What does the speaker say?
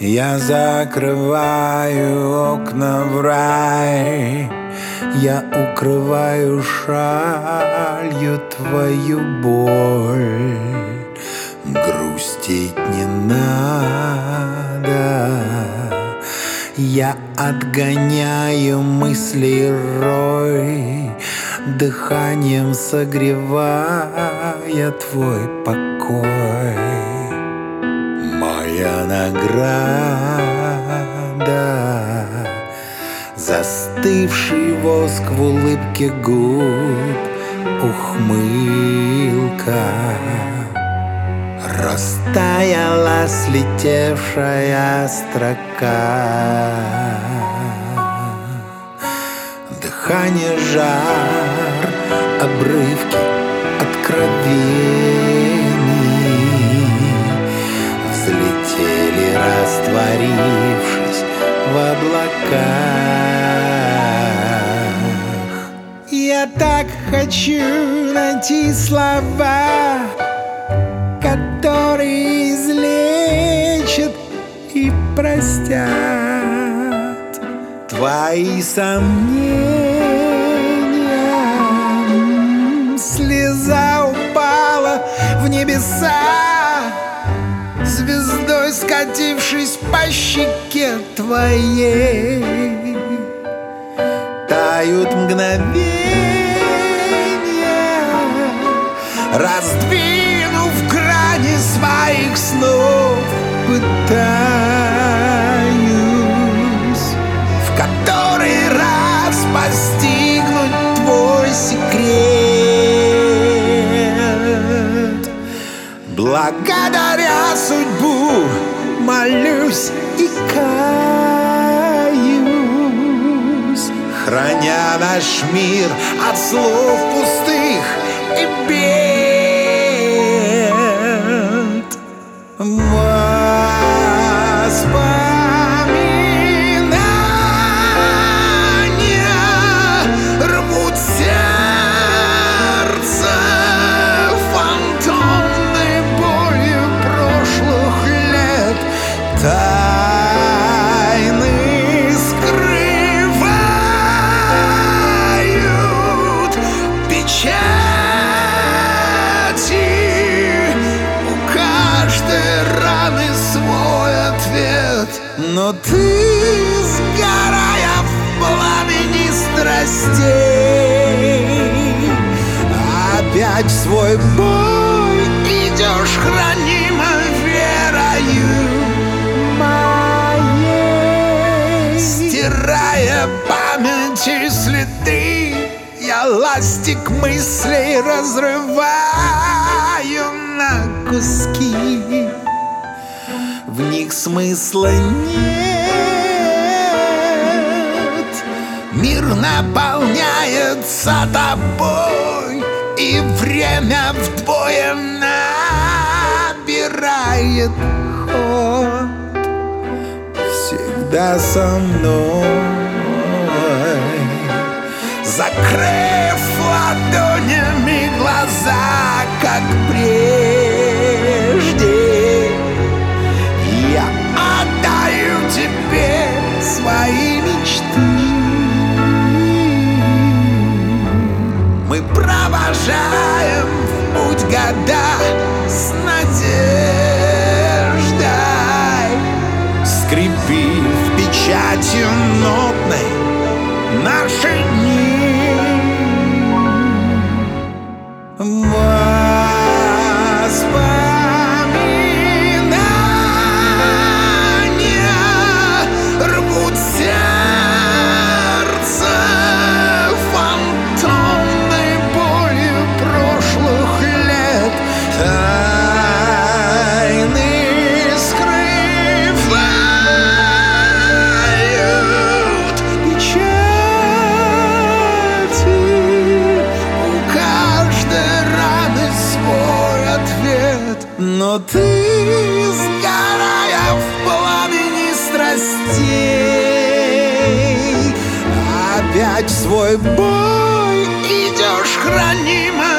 Я закрываю окна в рай, я укрываю шалью твою боль. Грустить не надо, я отгоняю мысли рой, дыханием согревая твой покой. Моя награда — застывший воск в улыбке губ, ухмылка. Растаяла слетевшая строка. Дыхание, жар, обрывки откровений взлетели, растворившись в облаках. Я так хочу найти слова, которые излечат и простят твои сомнения. Слеза упала в небеса, звездой скатившись по щеке твоей. Тают мгновения, раздвинув грани своих снов, пытаюсь в который раз постигнуть твой секрет. Благодаря судьбу молюсь и каюсь, храня наш мир от слов пустых и бед. Воспоминания рвут сердце фантомной болью прошлых лет. Тайны скрывают печати, у каждой раны свой ответ. Но ты, сгорая в пламени страстей, опять в свой бой идешь, хранима верою моей. Стирая памяти следы, я ластик мыслей разрываю на куски. В них смысла нет, мир наполняется тобой, и время вдвое набирает ход. Всегда со мной, закрыв ладонями глаза, как прежде, я отдаю тебе свои мечты. Мы провожаем в путь года с надеждой, скрепив печатью нотной наши дни. Воспоминания рвут сердце фантомной болью прошлых лет. Тайны скрывают печати, у каждой раны свой ответ. Но ты, сгорая в пламени страстей, опять в свой бой идешь, хранима